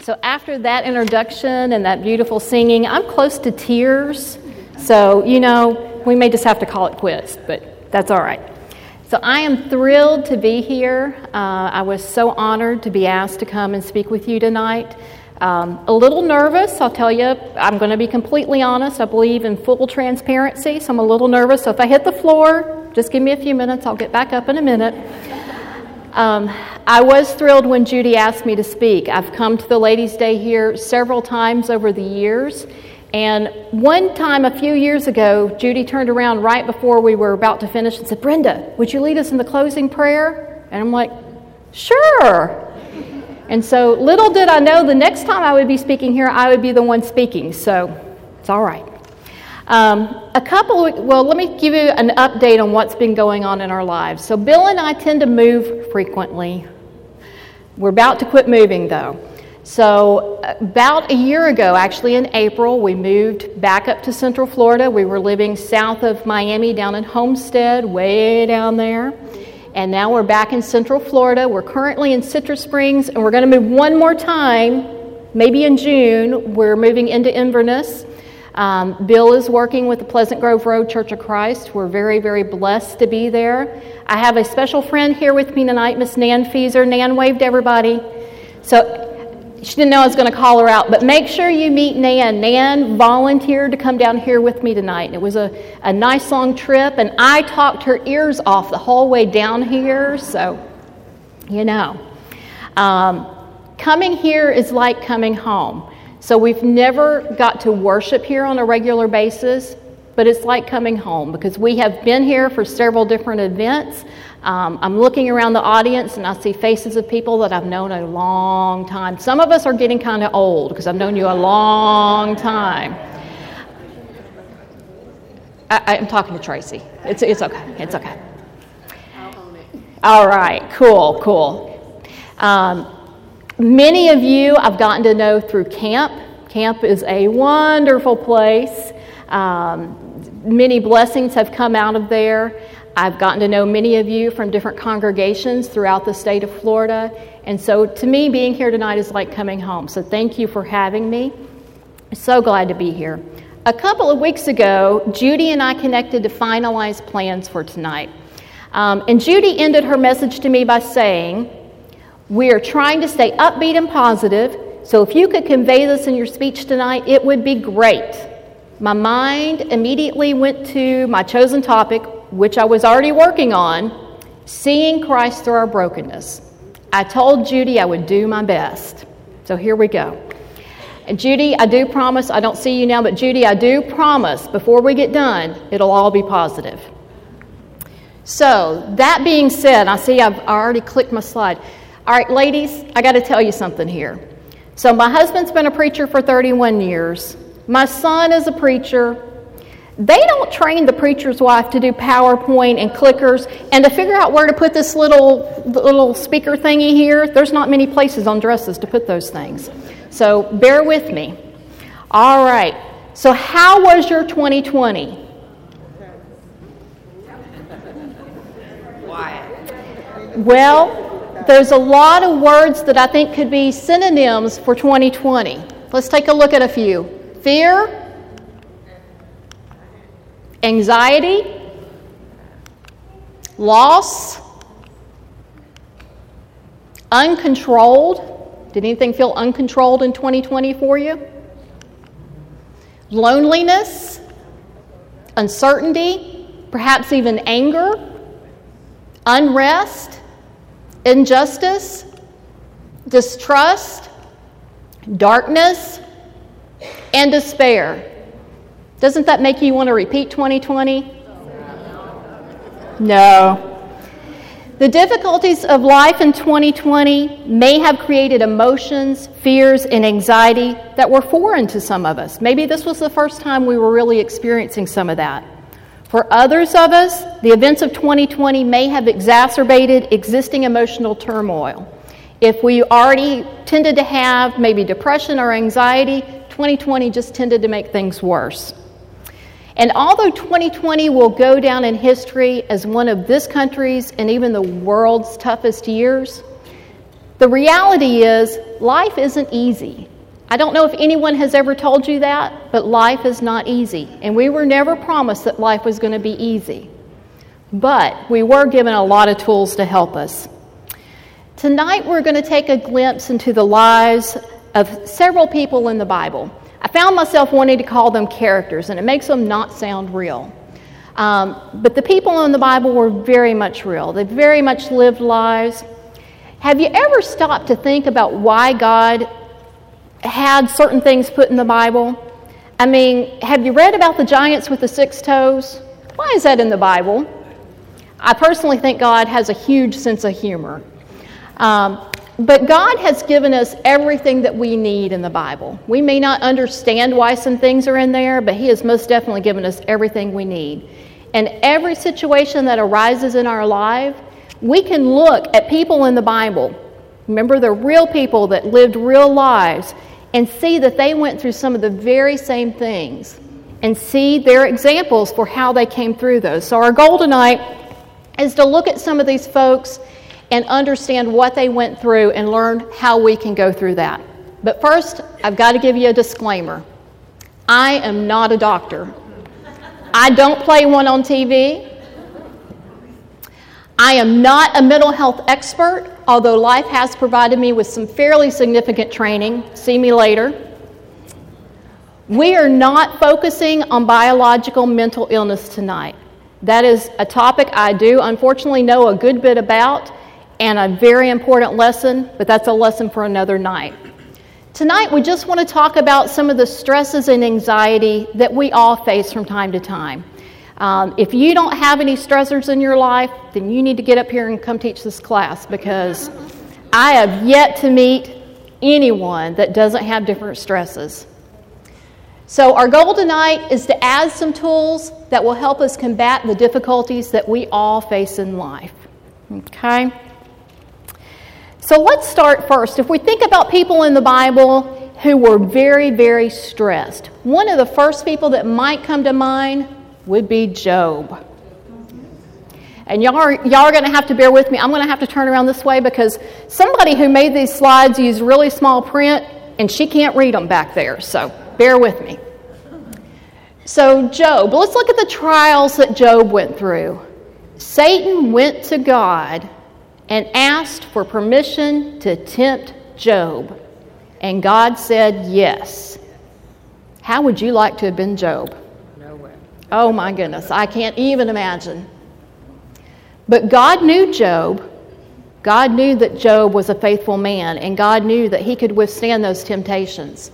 So after that introduction and that beautiful singing, I'm close to tears. So, we may just have to call it quits, but that's all right. So I am thrilled to be here. I was so honored to be asked to come and speak with you tonight. A little nervous, I'll tell you. I'm going to be completely honest. I believe in full transparency, so I'm a little nervous. So if I hit the floor, just give me a few minutes. I'll get back up in a minute. I was thrilled when Judy asked me to speak. I've come to the Ladies' Day here several times over the years. And one time a few years ago, Judy turned around right before we were about to finish and said, "Brenda, would you lead us in the closing prayer?" And I'm like, "Sure." And so little did I know the next time I would be speaking here, I would be the one speaking. So it's all right. Let me give you an update on what's been going on in our lives. So Bill and I tend to move frequently. We're about to quit moving, though. So about a year ago, actually in April, we moved back up to Central Florida. We were living south of Miami down in Homestead, way down there. And now we're back in Central Florida. We're currently in Citrus Springs, and we're going to move one more time, maybe in June. We're moving into Inverness. Bill is working with the Pleasant Grove Road Church of Christ. We're very, very blessed to be there. I have a special friend here with me tonight, Miss Nan Feeser. Nan waved everybody. So she didn't know I was going to call her out, but make sure you meet Nan. Nan volunteered to come down here with me tonight. It was a nice long trip, and I talked her ears off the whole way down here, so coming here is like coming home. So we've never got to worship here on a regular basis, but it's like coming home because we have been here for several different events. I'm looking around the audience and I see faces of people that I've known a long time. Some of us are getting kind of old because I've known you a long time. I'm talking to Tracy. It's okay. It's okay. I'll own it. All right. Cool. Many of you I've gotten to know through camp. Camp is a wonderful place. Many blessings have come out of there. I've gotten to know many of you from different congregations throughout the state of Florida. And so to me, being here tonight is like coming home. So thank you for having me. So glad to be here. A couple of weeks ago, Judy and I connected to finalize plans for tonight. And Judy ended her message to me by saying, "We are trying to stay upbeat and positive, so if you could convey this in your speech tonight, it would be great." My mind immediately went to my chosen topic, which I was already working on, seeing Christ through our brokenness. I told Judy I would do my best. So here we go. And Judy, I do promise, I don't see you now, but Judy, I do promise before we get done, it'll all be positive. So that being said, I see I've already clicked my slide. All right, ladies, I got to tell you something here. So my husband's been a preacher for 31 years. My son is a preacher. They don't train the preacher's wife to do PowerPoint and clickers and to figure out where to put this little speaker thingy here. There's not many places on dresses to put those things. So bear with me. All right. So how was your 2020? Well, there's a lot of words that I think could be synonyms for 2020. Let's take a look at a few. Fear, anxiety, loss, uncontrolled. Did anything feel uncontrolled in 2020 for you? Loneliness, uncertainty, perhaps even anger, unrest, injustice, distrust, darkness, and despair. Doesn't that make you want to repeat 2020? No. The difficulties of life in 2020 may have created emotions, fears, and anxiety that were foreign to some of us. Maybe this was the first time we were really experiencing some of that. For others of us, the events of 2020 may have exacerbated existing emotional turmoil. If we already tended to have maybe depression or anxiety, 2020 just tended to make things worse. And although 2020 will go down in history as one of this country's and even the world's toughest years, The reality is, life isn't easy. I don't know if anyone has ever told you that, but life is not easy. And we were never promised that life was going to be easy. But we were given a lot of tools to help us. Tonight we're going to take a glimpse into the lives of several people in the Bible. I found myself wanting to call them characters, and it makes them not sound real. But the people in the Bible were very much real. They very much lived lives. Have you ever stopped to think about why God had certain things put in the Bible? I mean, have you read about the giants with the 6 toes? Why is that in the Bible? I personally think God has a huge sense of humor. But God has given us everything that we need in the Bible. We may not understand why some things are in there, but He has most definitely given us everything we need. And every situation that arises in our life, we can look at people in the Bible. Remember, they're real people that lived real lives, and see that they went through some of the very same things, and see their examples for how they came through those. So our goal tonight is to look at some of these folks and understand what they went through and learn how we can go through that. But first, I've got to give you a disclaimer. I am not a doctor. I don't play one on TV. I am not a mental health expert, although life has provided me with some fairly significant training. See me later. We are not focusing on biological mental illness tonight. That is a topic I do unfortunately know a good bit about, and a very important lesson, but that's a lesson for another night. Tonight we just want to talk about some of the stresses and anxiety that we all face from time to time. If you don't have any stressors in your life, then you need to get up here and come teach this class, because I have yet to meet anyone that doesn't have different stresses. So our goal tonight is to add some tools that will help us combat the difficulties that we all face in life. Okay? So let's start first. If we think about people in the Bible who were very, very stressed, one of the first people that might come to mind would be Job. And y'all are going to have to bear with me. I'm going to have to turn around this way because somebody who made these slides used really small print, and she can't read them back there, so bear with me. So Job, let's look at the trials that Job went through. Satan went to God and asked for permission to tempt Job, and God said yes. How would you like to have been Job? Nowhere. Oh my goodness, I can't even imagine. But God knew Job. God knew that Job was a faithful man, and God knew that he could withstand those temptations.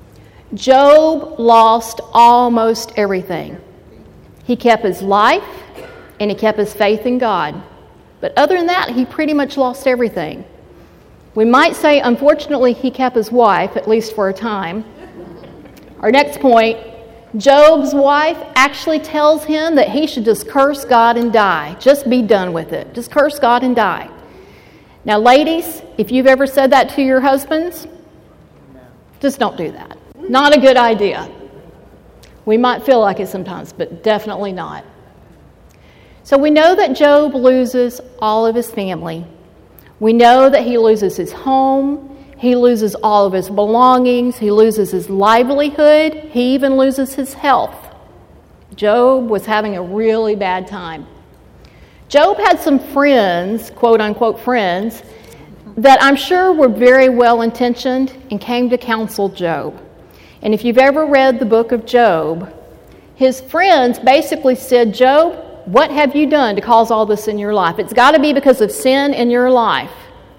Job lost almost everything. He kept his life, and he kept his faith in God. But other than that, he pretty much lost everything. We might say, unfortunately, he kept his wife, at least for a time. Our next point, Job's wife actually tells him that he should just curse God and die. Just be done with it. Just curse God and die. Now, ladies, if you've ever said that to your husbands, just don't do that. Not a good idea. We might feel like it sometimes, but definitely not. So we know that Job loses all of his family. We know that he loses his home. He loses all of his belongings. He loses his livelihood. He even loses his health. Job was having a really bad time. Job had some friends, quote-unquote friends, that I'm sure were very well-intentioned and came to counsel Job. And if you've ever read the book of Job, his friends basically said, Job, what have you done to cause all this in your life? It's got to be because of sin in your life.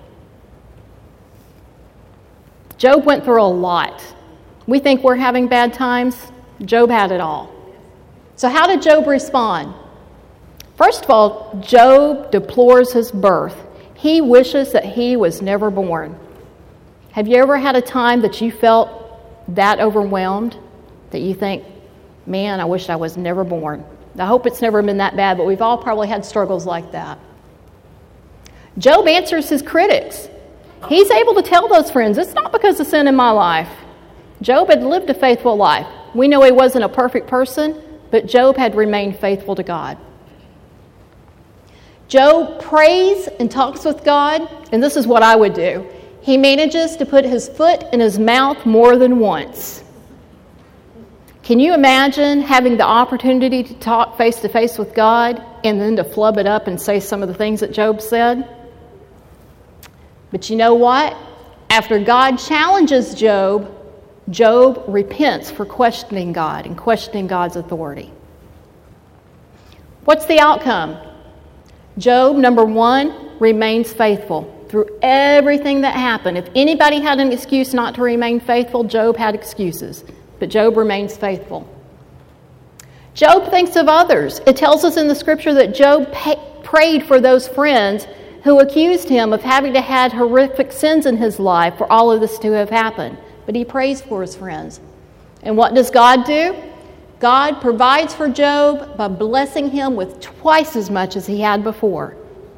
Job went through a lot. We think we're having bad times. Job had it all. So how did Job respond? First of all, Job deplores his birth. He wishes that he was never born. Have you ever had a time that you felt that overwhelmed that you think, man, I wish I was never born? I hope it's never been that bad, but we've all probably had struggles like that. Job answers his critics. He's able to tell those friends, it's not because of sin in my life. Job had lived a faithful life. We know he wasn't a perfect person, but Job had remained faithful to God. Job prays and talks with God, and this is what I would do. He manages to put his foot in his mouth more than once. Can you imagine having the opportunity to talk face to face with God and then to flub it up and say some of the things that Job said? But you know what? After God challenges Job, Job repents for questioning God and questioning God's authority. What's the outcome? Job, number one, remains faithful through everything that happened. If anybody had an excuse not to remain faithful, Job had excuses. But Job remains faithful. Job thinks of others. It tells us in the scripture that Job prayed for those friends who accused him of having to have horrific sins in his life for all of this to have happened. But he prays for his friends. And what does God do? God provides for Job by blessing him with twice as much as he had before.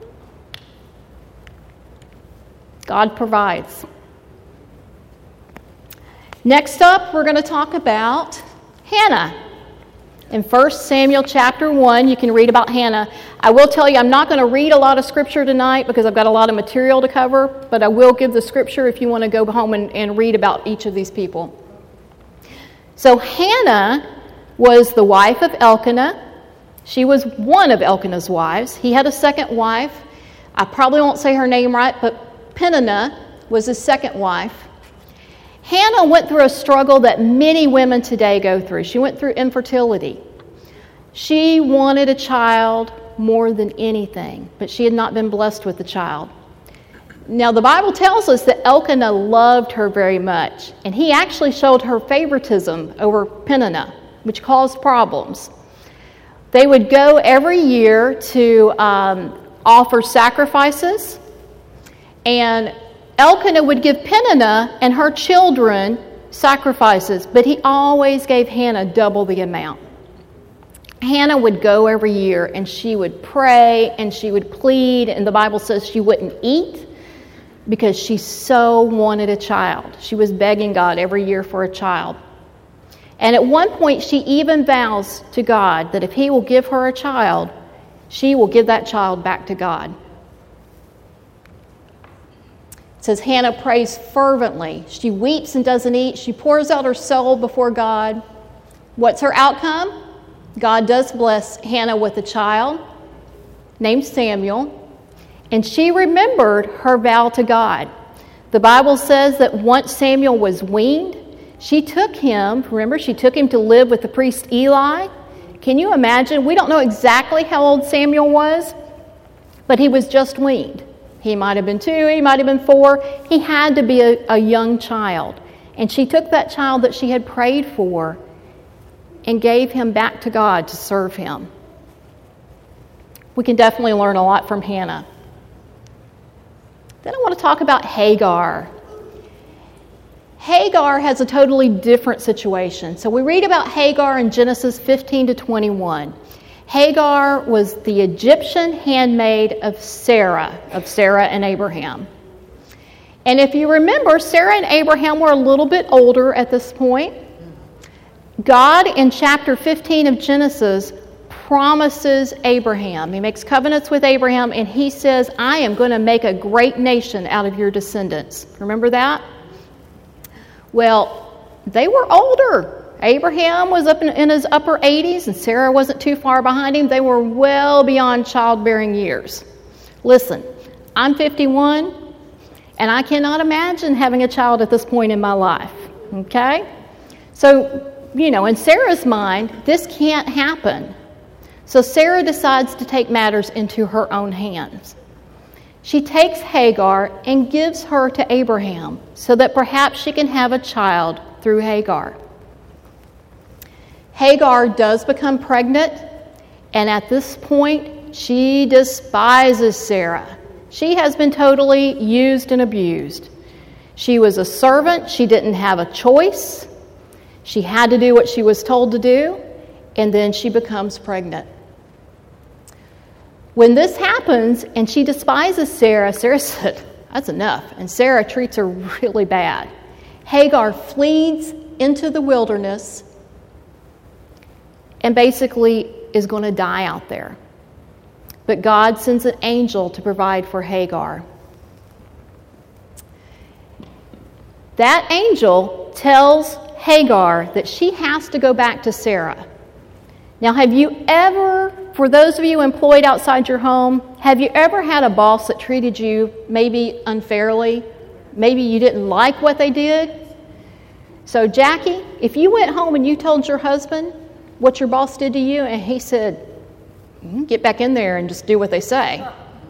God provides. Next up, we're going to talk about Hannah. In 1 Samuel chapter 1, you can read about Hannah. I will tell you, I'm not going to read a lot of scripture tonight because I've got a lot of material to cover, but I will give the scripture if you want to go home and read about each of these people. So Hannah was the wife of Elkanah. She was one of Elkanah's wives. He had a second wife. I probably won't say her name right, but Peninnah was his second wife. Hannah went through a struggle that many women today go through. She went through infertility. She wanted a child more than anything, but she had not been blessed with a child. Now, the Bible tells us that Elkanah loved her very much, and he actually showed her favoritism over Peninnah, which caused problems. They would go every year to offer sacrifices, and Elkanah would give Peninnah and her children sacrifices, but he always gave Hannah double the amount. Hannah would go every year, and she would pray, and she would plead, and the Bible says she wouldn't eat because she so wanted a child. She was begging God every year for a child. And at one point, she even vows to God that if he will give her a child, she will give that child back to God. It says Hannah prays fervently. She weeps and doesn't eat. She pours out her soul before God. What's her outcome? God does bless Hannah with a child named Samuel. And she remembered her vow to God. The Bible says that once Samuel was weaned, she took him to live with the priest Eli. Can you imagine? We don't know exactly how old Samuel was, but he was just weaned. He might have been 2, he might have been 4. He had to be a young child. And she took that child that she had prayed for and gave him back to God to serve him. We can definitely learn a lot from Hannah. Then I want to talk about Hagar. Hagar has a totally different situation. So we read about Hagar in Genesis 15 to 21. Hagar was the Egyptian handmaid of Sarah and Abraham. And if you remember, Sarah and Abraham were a little bit older at this point. God, in chapter 15 of Genesis, promises Abraham. He makes covenants with Abraham, and he says, I am going to make a great nation out of your descendants. Remember that? Well, they were older. Abraham was up in his upper 80s, and Sarah wasn't too far behind him. They were well beyond childbearing years. Listen, I'm 51, and I cannot imagine having a child at this point in my life. Okay? So, in Sarah's mind, this can't happen. So Sarah decides to take matters into her own hands. She takes Hagar and gives her to Abraham so that perhaps she can have a child through Hagar. Hagar does become pregnant, and at this point, she despises Sarah. She has been totally used and abused. She was a servant. She didn't have a choice. She had to do what she was told to do, and then she becomes pregnant. When this happens and she despises Sarah, Sarah said, that's enough. And Sarah treats her really bad. Hagar flees into the wilderness and basically is going to die out there. but God sends an angel to provide for Hagar. That angel tells Hagar that she has to go back to Sarah. Now, have you ever, for those of you employed outside your home, have you ever had a boss that treated you maybe unfairly? Maybe you didn't like what they did? So, Jackie, if you went home and you told your husband what your boss did to you, and he said, get back in there and just do what they say.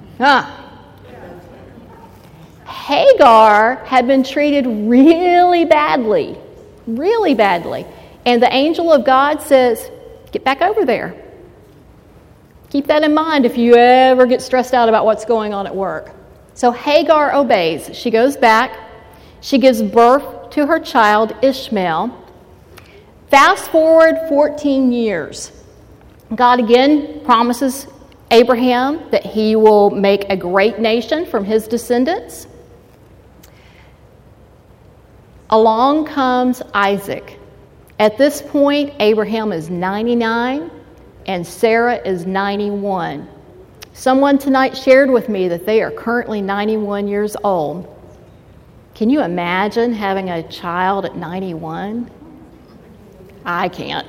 Hagar had been treated really badly. And the angel of God says, get back over there. Keep that in mind if you ever get stressed out about what's going on at work. So Hagar obeys. She goes back. She gives birth to her child, Ishmael. Fast forward 14 years. God again promises Abraham that he will make a great nation from his descendants. Along comes Isaac. At this point, Abraham is 99 and Sarah is 91. Someone tonight shared with me that they are currently 91 years old. Can you imagine having a child at 91? I can't.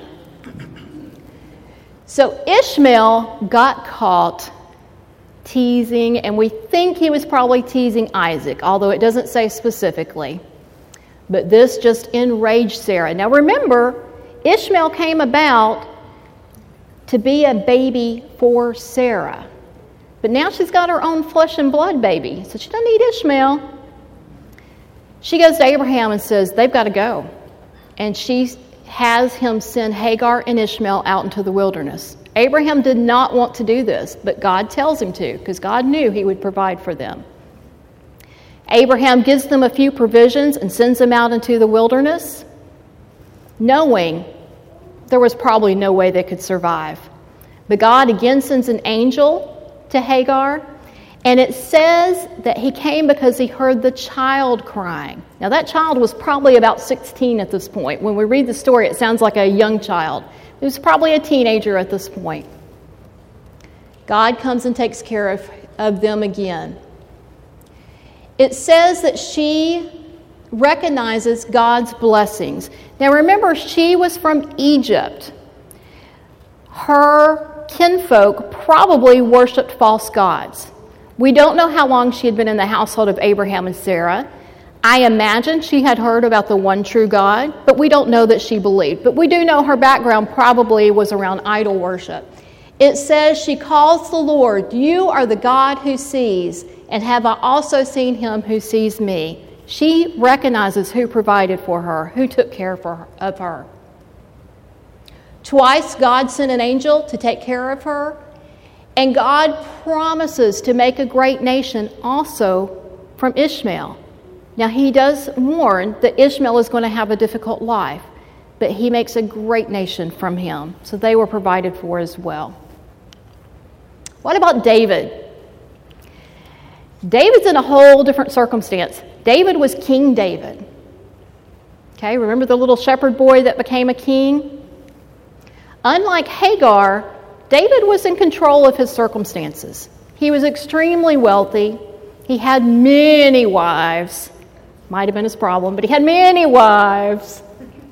So Ishmael got caught teasing, and we think he was probably teasing Isaac, although it doesn't say specifically. But this just enraged Sarah. Now remember, Ishmael came about to be a baby for Sarah. But now she's got her own flesh and blood baby, so she doesn't need Ishmael. She goes to Abraham and says, they've got to go. And she has him send Hagar and Ishmael out into the wilderness. Abraham did not want to do this, but God tells him to, because God knew he would provide for them. Abraham gives them a few provisions and sends them out into the wilderness, knowing there was probably no way they could survive. But God again sends an angel to Hagar, and it says that he came because he heard the child crying. Now that child was probably about 16 at this point. When we read the story, it sounds like a young child. He was probably a teenager at this point. God comes and takes care of them again. It says that she recognizes God's blessings. Now remember, she was from Egypt. Her kinfolk probably worshipped false gods. We don't know how long she had been in the household of Abraham and Sarah. I imagine she had heard about the one true God, but we don't know that she believed. But we do know her background probably was around idol worship. It says she calls the Lord, you are the God who sees, and have I also seen him who sees me. She recognizes who provided for her, who took care of her. Twice God sent an angel to take care of her, and God promises to make a great nation also from Ishmael. Now he does warn that Ishmael is going to have a difficult life, but he makes a great nation from him. So they were provided for as well. What about David? David's in a whole different circumstance. David was King David. Okay, remember the little shepherd boy that became a king? Unlike Hagar, David was in control of his circumstances. He was extremely wealthy. He had many wives. Might have been his problem, but he had many wives.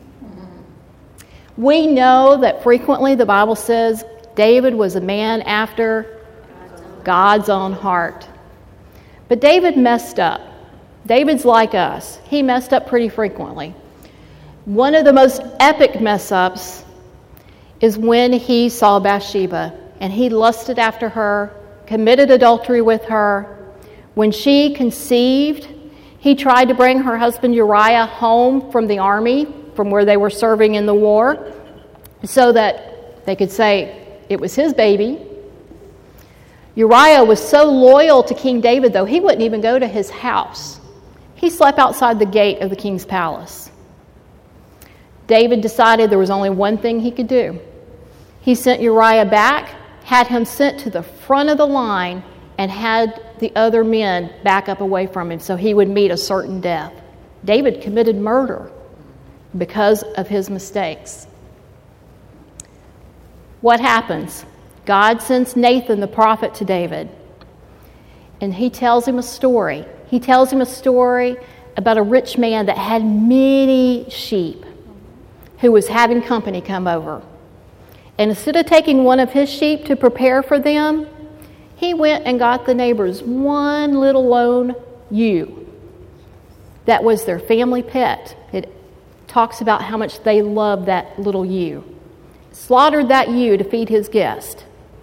We know that frequently the Bible says David was a man after God's own heart. But David messed up. David's like us. He messed up pretty frequently. One of the most epic mess-ups is when he saw Bathsheba, and he lusted after her, committed adultery with her. When she conceived, he tried to bring her husband Uriah home from the army, from where they were serving in the war, so that they could say it was his baby. Uriah was so loyal to King David, though, he wouldn't even go to his house. He slept outside the gate of the king's palace. David decided there was only one thing he could do. He sent Uriah back, had him sent to the front of the line, and had the other men back up away from him so he would meet a certain death. David committed murder because of his mistakes. What happens? God sends Nathan the prophet to David, and he tells him a story. He tells him a story about a rich man that had many sheep who was having company come over. And instead of taking one of his sheep to prepare for them, he went and got the neighbor's one little lone ewe. That was their family pet. It talks about how much they loved that little ewe. Slaughtered that ewe to feed his guest.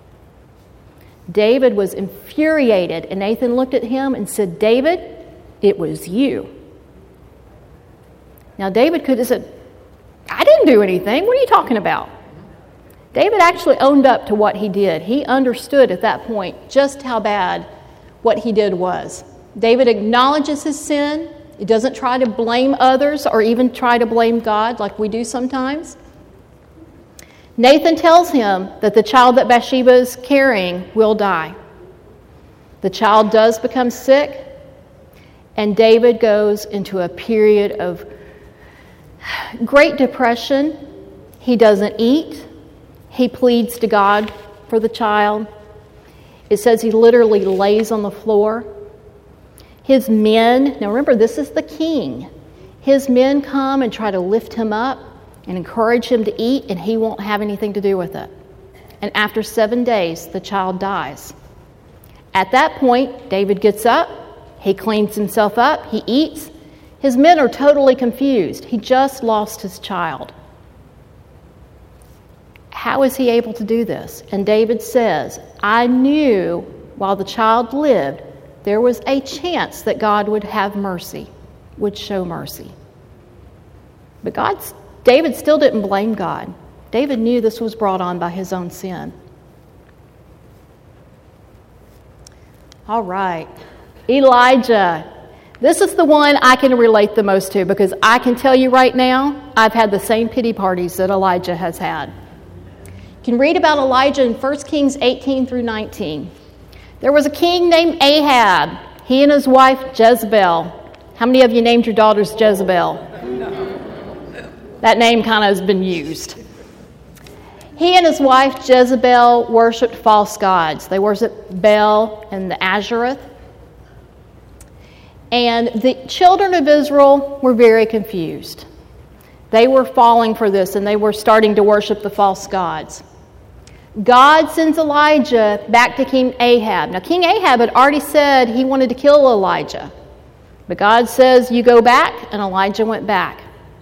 David was infuriated, and Nathan looked at him and said, "David, it was you." Now David could have said, "I didn't do anything. What are you talking about?" David actually owned up to what he did. He understood at that point just how bad what he did was. David acknowledges his sin. He doesn't try to blame others or even try to blame God like we do sometimes. Nathan tells him that the child that Bathsheba is carrying will die. The child does become sick, and David goes into a period of great depression. He doesn't eat. He pleads to God for the child. It says he literally lays on the floor. His men, now remember, this is the king. His men come and try to lift him up and encourage him to eat, and he won't have anything to do with it. And after 7 days, the child dies. At that point, David gets up, he cleans himself up, he eats. His men are totally confused. He just lost his child. How is he able to do this? And David says, "I knew while the child lived, there was a chance that God would have mercy, would show mercy." But David still didn't blame God. David knew this was brought on by his own sin. All right, Elijah. This is the one I can relate the most to, because I can tell you right now, I've had the same pity parties that Elijah has had. You can read about Elijah in 1 Kings 18 through 19. There was a king named Ahab. He and his wife Jezebel. How many of you named your daughters Jezebel? That name kind of has been used. He and his wife Jezebel worshipped false gods. They worshipped Baal and the Ashereth. And the children of Israel were very confused. They were falling for this, and they were starting to worship the false gods. God sends Elijah back to King Ahab. Now, King Ahab had already said he wanted to kill Elijah. But God says, "You go back," and Elijah went back.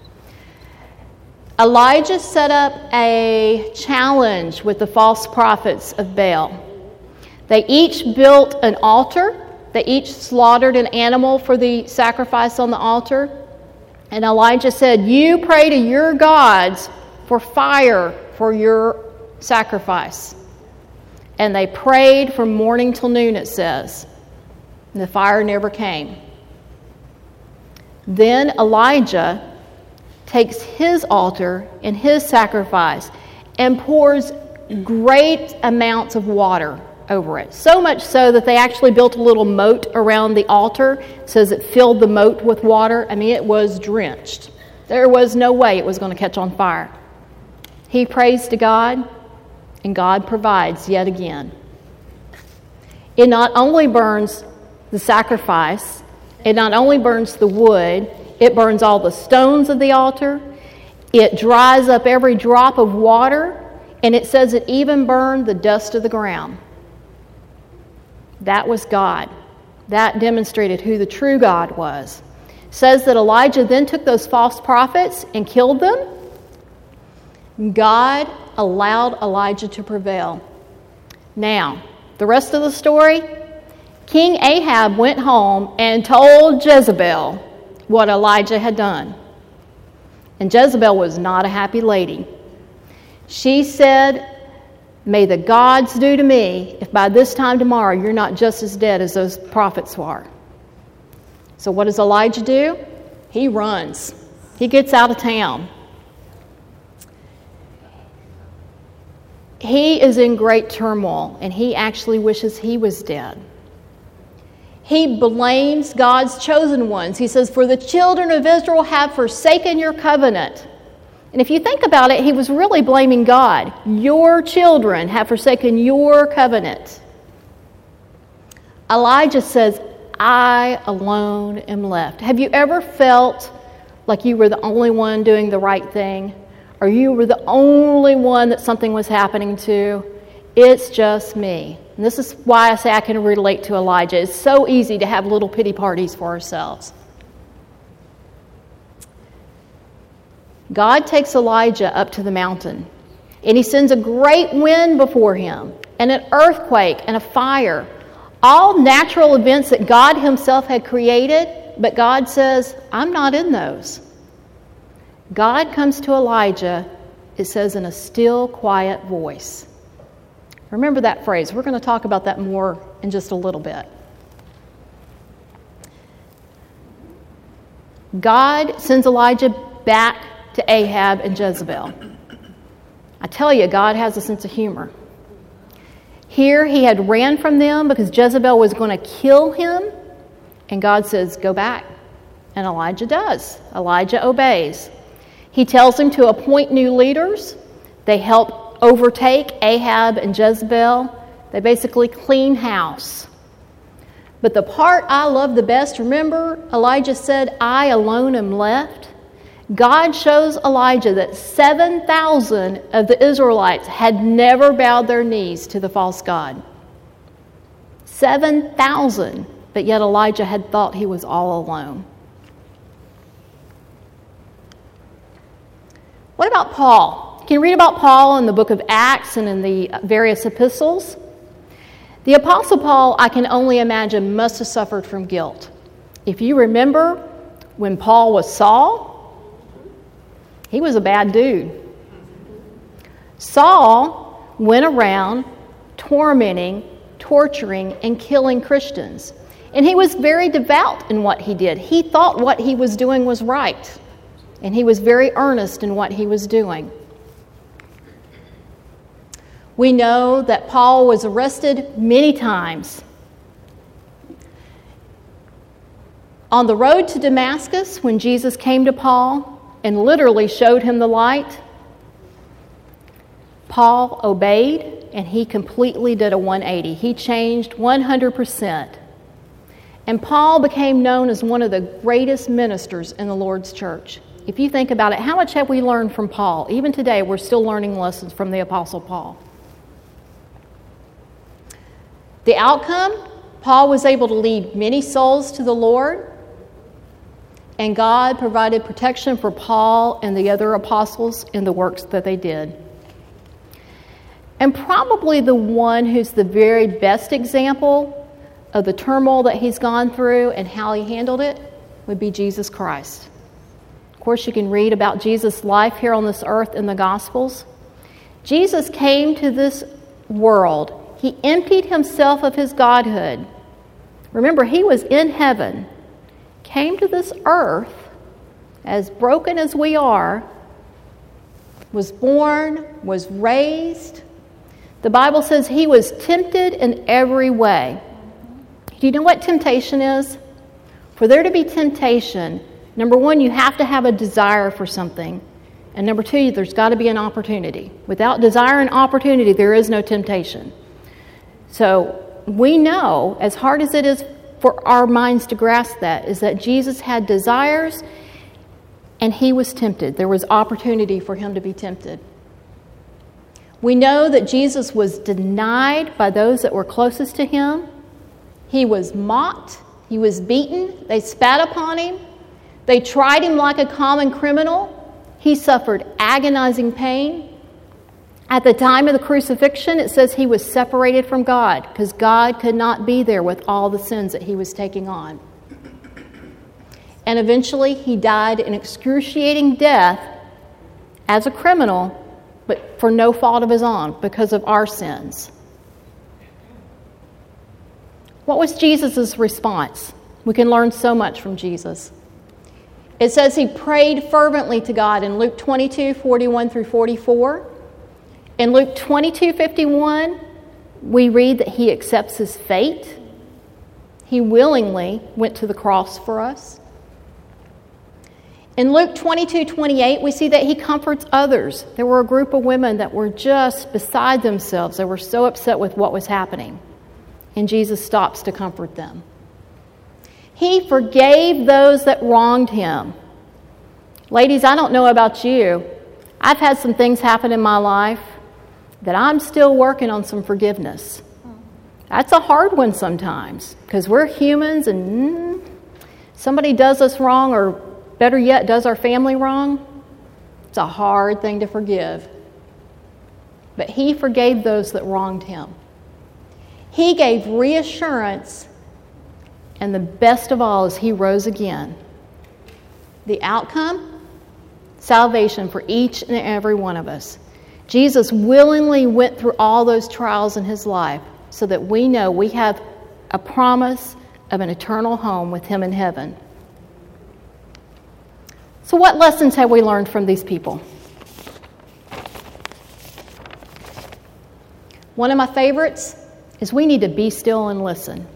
Elijah set up a challenge with the false prophets of Baal. They each built an altar. They each slaughtered an animal for the sacrifice on the altar. And Elijah said, "You pray to your gods for fire for your sacrifice." And they prayed from morning till noon, it says. And the fire never came. Then Elijah takes his altar and his sacrifice and pours great amounts of water over it. So much so that they actually built a little moat around the altar. It says it filled the moat with water. I mean, it was drenched. There was no way it was going to catch on fire. He prays to God, and God provides yet again. It not only burns the sacrifice, it not only burns the wood, it burns all the stones of the altar. It dries up every drop of water, and it says it even burned the dust of the ground. That was God. That demonstrated who the true God was. It says that Elijah then took those false prophets and killed them. God allowed Elijah to prevail. Now, the rest of the story, King Ahab went home and told Jezebel what Elijah had done. And Jezebel was not a happy lady. She said, "May the gods do to me if by this time tomorrow you're not just as dead as those prophets are." So what does Elijah do? He runs. He gets out of town. He is in great turmoil, and he actually wishes he was dead. He blames God's chosen ones. He says, "For the children of Israel have forsaken your covenant And if you think about it, he was really blaming God. Your children have forsaken your covenant. Elijah says, I alone am left. Have you ever felt like you were the only one doing the right thing? Or you were the only one that something was happening to? It's just me. And this is why I say I can relate to Elijah. It's so easy to have little pity parties for ourselves. God takes Elijah up to the mountain, and he sends a great wind before him, and an earthquake, and a fire. All natural events that God himself had created, but God says, I'm not in those. God comes to Elijah, it says, in a still, quiet voice. Remember that phrase. We're going to talk about that more in just a little bit. God sends Elijah back to Ahab and Jezebel. I tell you, God has a sense of humor. Here he had ran from them because Jezebel was going to kill him, and God says, go back. And Elijah does. Elijah obeys. He tells him to appoint new leaders. They help overtake Ahab and Jezebel. They basically clean house. But the part I love the best, remember, Elijah said, I alone am left. God shows Elijah that 7,000 of the Israelites had never bowed their knees to the false god. 7,000, but yet Elijah had thought he was all alone. What about Paul? You can read about Paul in the book of Acts and in the various epistles. The Apostle Paul, I can only imagine, must have suffered from guilt. If you remember, when Paul was Saul, he was a bad dude. Saul went around tormenting, torturing, and killing Christians. And he was very devout in what he did. He thought what he was doing was right. And he was very earnest in what he was doing. We know that Paul was arrested many times. On the road to Damascus, when Jesus came to Paul and literally showed him the light, Paul obeyed, and he completely did a 180. He changed 100%. And Paul became known as one of the greatest ministers in the Lord's church. If you think about it, how much have we learned from Paul? Even today, we're still learning lessons from the Apostle Paul. The outcome, Paul was able to lead many souls to the Lord, and God provided protection for Paul and the other apostles in the works that they did. And probably the one who's the very best example of the turmoil that he's gone through and how he handled it would be Jesus Christ. Of course, you can read about Jesus' life here on this earth in the Gospels. Jesus came to this world. He emptied himself of his godhood. Remember, he was in heaven, came to this earth, as broken as we are, was born, was raised. The Bible says he was tempted in every way. Do you know what temptation is? For there to be temptation, number one, you have to have a desire for something. And number two, there's got to be an opportunity. Without desire and opportunity, there is no temptation. So we know, as hard as it is for our minds to grasp that, is that Jesus had desires and he was tempted. There was opportunity for him to be tempted. We know that Jesus was denied by those that were closest to him. He was mocked. He was beaten. They spat upon him. They tried him like a common criminal. He suffered agonizing pain. At the time of the crucifixion, it says he was separated from God because God could not be there with all the sins that he was taking on. And eventually he died an excruciating death as a criminal, but for no fault of his own, because of our sins. What was Jesus' response? We can learn so much from Jesus. It says he prayed fervently to God in Luke 22:41 through 44. In Luke 22:51, we read that he accepts his fate. He willingly went to the cross for us. In Luke 22:28, we see that he comforts others. There were a group of women that were just beside themselves. They were so upset with what was happening. And Jesus stops to comfort them. He forgave those that wronged him. Ladies, I don't know about you. I've had some things happen in my life that I'm still working on some forgiveness. That's a hard one sometimes because we're humans and somebody does us wrong, or better yet, does our family wrong. It's a hard thing to forgive. But he forgave those that wronged him. He gave reassurance, and the best of all is he rose again. The outcome? Salvation for each and every one of us. Jesus willingly went through all those trials in his life so that we know we have a promise of an eternal home with him in heaven. So what lessons have we learned from these people? One of my favorites is we need to be still and listen.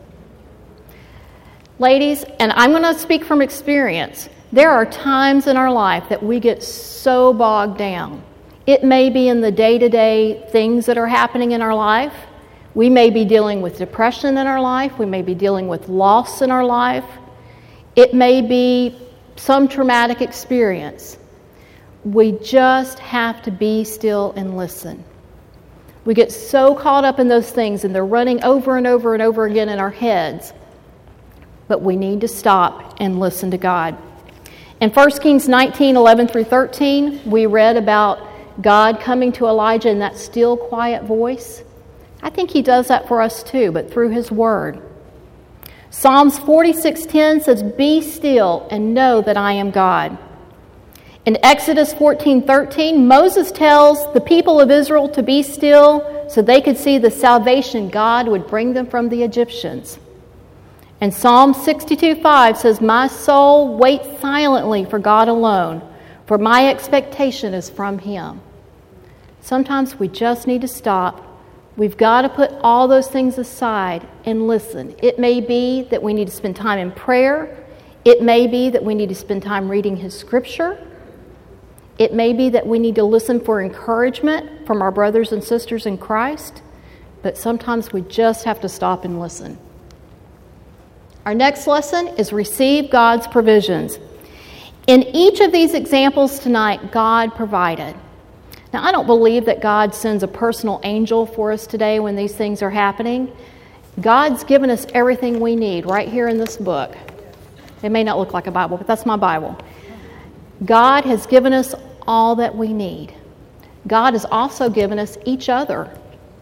Ladies, and I'm going to speak from experience, there are times in our life that we get so bogged down. It may be in the day-to-day things that are happening in our life. We may be dealing with depression in our life. We may be dealing with loss in our life. It may be some traumatic experience. We just have to be still and listen. We get so caught up in those things, and they're running over and over and over again in our heads. But we need to stop and listen to God. In 1 Kings 19:11 through 13, we read about God coming to Elijah in that still, quiet voice. I think he does that for us too, but through his word. Psalms 46:10 says, "Be still and know that I am God." In Exodus 14:13, Moses tells the people of Israel to be still so they could see the salvation God would bring them from the Egyptians. And Psalm 62:5 says, "My soul waits silently for God alone, for my expectation is from him." Sometimes we just need to stop. We've got to put all those things aside and listen. It may be that we need to spend time in prayer. It may be that we need to spend time reading his scripture. It may be that we need to listen for encouragement from our brothers and sisters in Christ. But sometimes we just have to stop and listen. Our next lesson is receive God's provisions. In each of these examples tonight, God provided. Now, I don't believe that God sends a personal angel for us today when these things are happening. God's given us everything we need right here in this book. It may not look like a Bible, but that's my Bible. God has given us all that we need. God has also given us each other.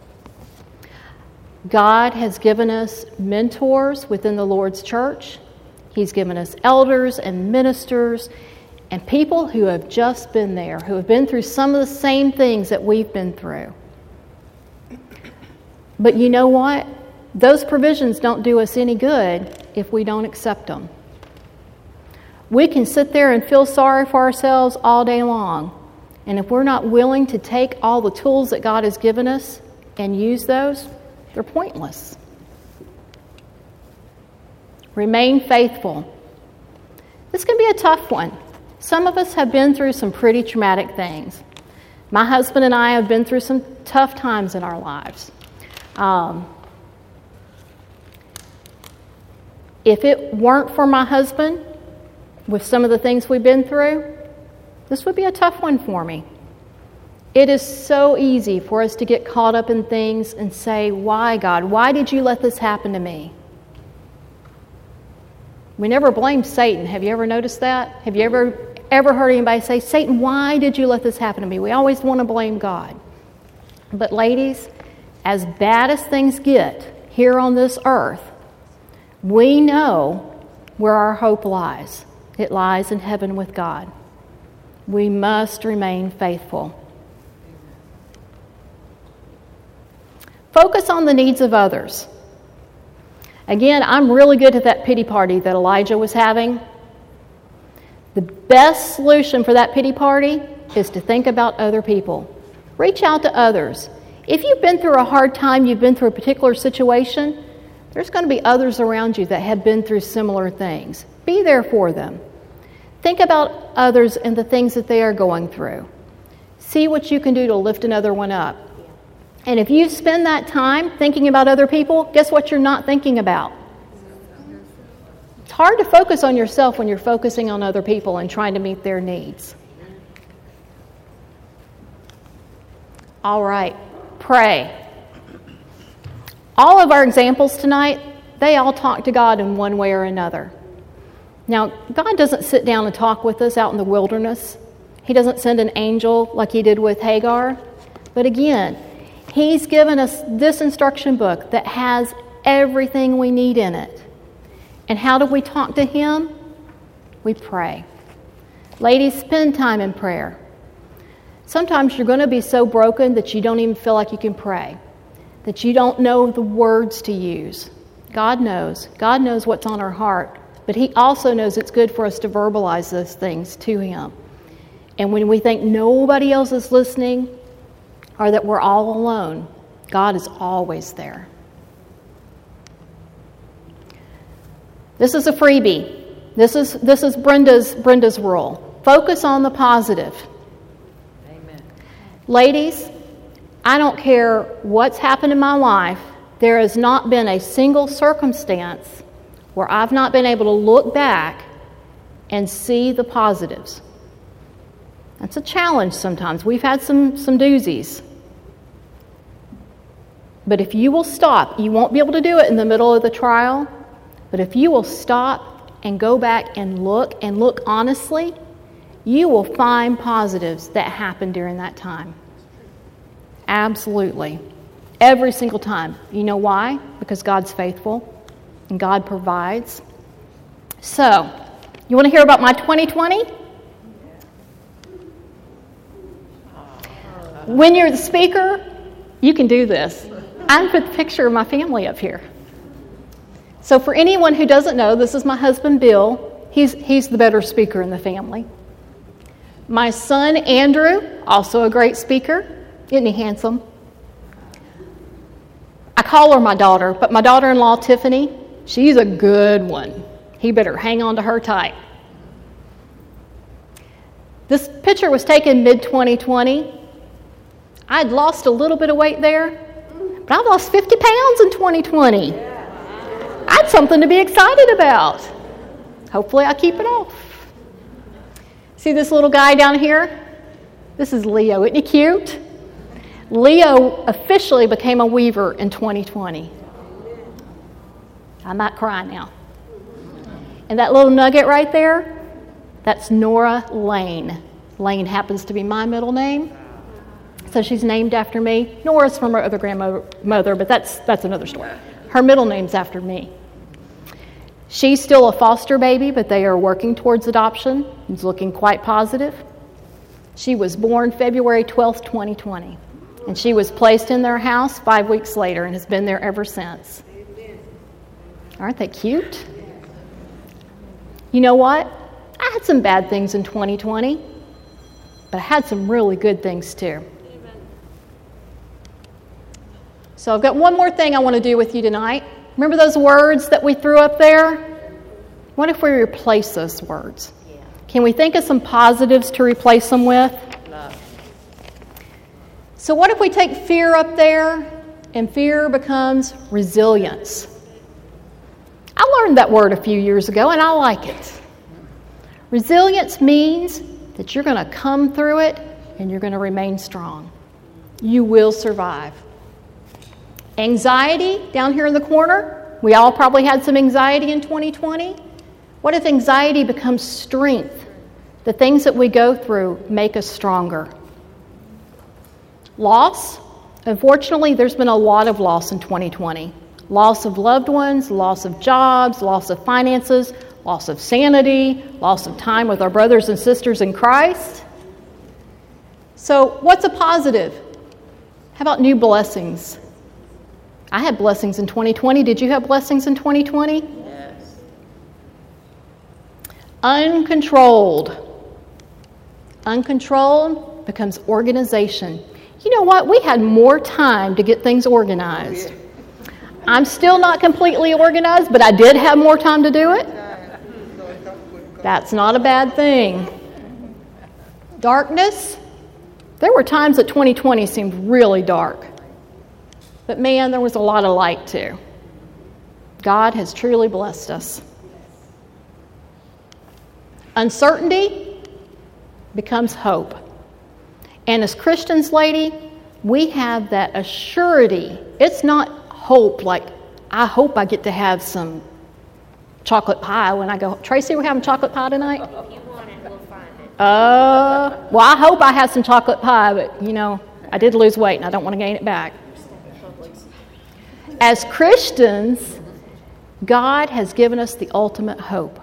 God has given us mentors within the Lord's church. He's given us elders and ministers and people who have just been there, who have been through some of the same things that we've been through. But you know what? Those provisions don't do us any good if we don't accept them. We can sit there and feel sorry for ourselves all day long. And if we're not willing to take all the tools that God has given us and use those, they're pointless. Remain faithful. This can be a tough one. Some of us have been through some pretty traumatic things. My husband and I have been through some tough times in our lives. If it weren't for my husband, with some of the things we've been through, this would be a tough one for me. It is so easy for us to get caught up in things and say, "Why, God? Why did you let this happen to me?" We never blame Satan. Have you ever noticed that? Have you ever heard anybody say, "Satan, why did you let this happen to me?" We always want to blame God. But ladies, as bad as things get here on this earth, we know where our hope lies. It lies in heaven with God. We must remain faithful. Focus on the needs of others. Again, I'm really good at that pity party that Elijah was having. The best solution for that pity party is to think about other people. Reach out to others. If you've been through a hard time, you've been through a particular situation, there's going to be others around you that have been through similar things. Be there for them. Think about others and the things that they are going through. See what you can do to lift another one up. And if you spend that time thinking about other people, guess what you're not thinking about? It's hard to focus on yourself when you're focusing on other people and trying to meet their needs. All right, pray. All of our examples tonight, they all talk to God in one way or another. Now, God doesn't sit down and talk with us out in the wilderness. He doesn't send an angel like he did with Hagar. But again, he's given us this instruction book that has everything we need in it. And how do we talk to him? We pray. Ladies, spend time in prayer. Sometimes you're going to be so broken that you don't even feel like you can pray, that you don't know the words to use. God knows. God knows what's on our heart, but he also knows it's good for us to verbalize those things to him. And when we think nobody else is listening or that we're all alone, God is always there. This is a freebie. This is Brenda's rule. Focus on the positive. Amen. Ladies, I don't care what's happened in my life. There has not been a single circumstance where I've not been able to look back and see the positives. That's a challenge sometimes. We've had some doozies. But if you will stop, you won't be able to do it in the middle of the trial, but if you will stop and go back and look honestly, you will find positives that happened during that time. Absolutely. Every single time. You know why? Because God's faithful and God provides. So, you want to hear about my 2020? When you're the speaker, you can do this. I put the picture of my family up here. So for anyone who doesn't know, this is my husband, Bill. He's the better speaker in the family. My son, Andrew, also a great speaker. Isn't he handsome? I call her my daughter, but my daughter-in-law, Tiffany, she's a good one. He better hang on to her tight. This picture was taken mid-2020. I'd lost a little bit of weight there, but I've lost 50 pounds in 2020. I had something to be excited about. Hopefully I keep it off. See this little guy down here? This is Leo. Isn't he cute? Leo officially became a weaver in 2020. I might cry now. And that little nugget right there, that's Nora Lane. Lane happens to be my middle name. So she's named after me. Nora's from her other grandmother, but that's another story. Her middle name's after me. She's still a foster baby, but they are working towards adoption. It's looking quite positive. She was born February 12th, 2020. And she was placed in their house 5 weeks later and has been there ever since. Aren't they cute? You know what? I had some bad things in 2020, but I had some really good things too. So I've got one more thing I want to do with you tonight. Remember those words that we threw up there? What if we replace those words? Yeah. Can we think of some positives to replace them with? Love. So what if we take fear up there and fear becomes resilience? I learned that word a few years ago and I like it. Resilience means that you're going to come through it and you're going to remain strong. You will survive. Anxiety, down here in the corner, we all probably had some anxiety in 2020. What if anxiety becomes strength? The things that we go through make us stronger. Loss, unfortunately, there's been a lot of loss in 2020. Loss of loved ones, loss of jobs, loss of finances, loss of sanity, loss of time with our brothers and sisters in Christ. So what's a positive? How about new blessings? I had blessings in 2020. Did you have blessings in 2020? Yes. Uncontrolled. Uncontrolled becomes organization. You know what? We had more time to get things organized. I'm still not completely organized, but I did have more time to do it. That's not a bad thing. Darkness. There were times that 2020 seemed really dark. But man, there was a lot of light too. God has truly blessed us. Uncertainty becomes hope. And as Christians, lady, we have that assurity. It's not hope like, I hope I get to have some chocolate pie when I go. Tracy, we're having chocolate pie tonight? If you want it, we'll find it. Well, I hope I have some chocolate pie, but, I did lose weight and I don't want to gain it back. As Christians, God has given us the ultimate hope.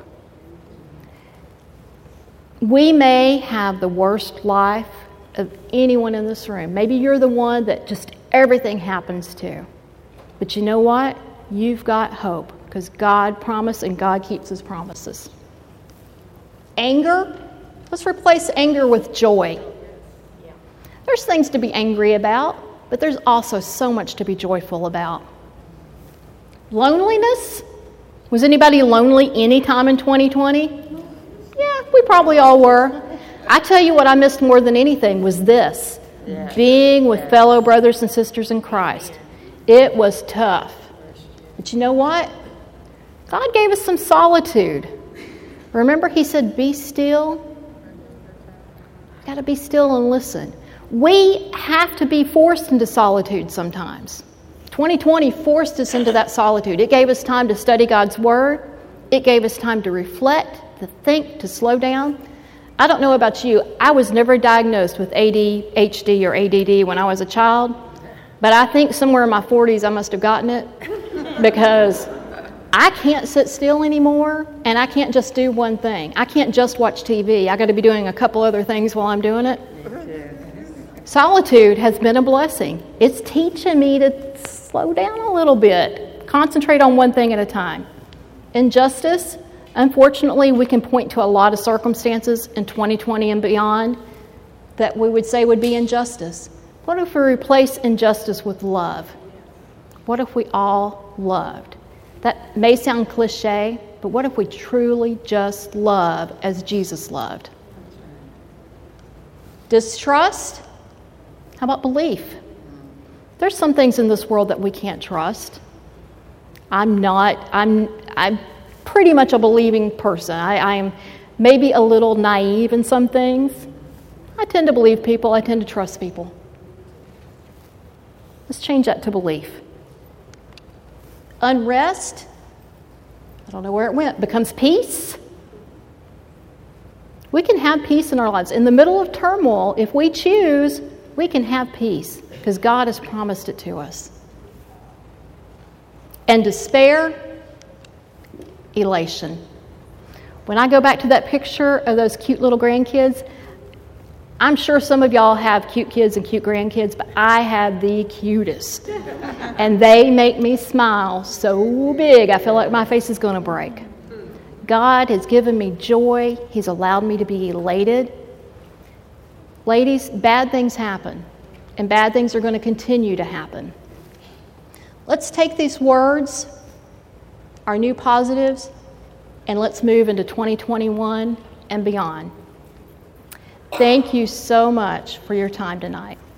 We may have the worst life of anyone in this room. Maybe you're the one that just everything happens to. But you know what? You've got hope because God promised and God keeps His promises. Anger, let's replace anger with joy. There's things to be angry about, but there's also so much to be joyful about. Loneliness, was anybody lonely any time in 2020? Yeah, we probably all were. I tell you what I missed more than anything was this, being with fellow brothers and sisters in Christ. It was tough. But you know what? God gave us some solitude. Remember, He said, be still. You've got to be still and listen. We have to be forced into solitude sometimes. 2020 forced us into that solitude. It gave us time to study God's Word. It gave us time to reflect, to think, to slow down. I don't know about you. I was never diagnosed with ADHD or ADD when I was a child. But I think somewhere in my 40s I must have gotten it because I can't sit still anymore and I can't just do one thing. I can't just watch TV. I got to be doing a couple other things while I'm doing it. Solitude has been a blessing. It's teaching me to slow down a little bit, concentrate on one thing at a time. Injustice, unfortunately, we can point to a lot of circumstances in 2020 and beyond that we would say would be injustice. What if we replace injustice with love? What if we all loved? That may sound cliche, but what if we truly just love as Jesus loved? Distrust? How about belief? There's some things in this world that we can't trust. I'm pretty much a believing person. I am maybe a little naive in some things. I tend to believe people. I tend to trust people. Let's change that to belief. Unrest, I don't know where it went, becomes peace. We can have peace in our lives. In the middle of turmoil, if we choose, we can have peace because God has promised it to us. And despair, elation. When I go back to that picture of those cute little grandkids, I'm sure some of y'all have cute kids and cute grandkids, but I have the cutest. And they make me smile so big, I feel like my face is going to break. God has given me joy. He's allowed me to be elated. Ladies, bad things happen, and bad things are going to continue to happen. Let's take these words, our new positives, and let's move into 2021 and beyond. Thank you so much for your time tonight.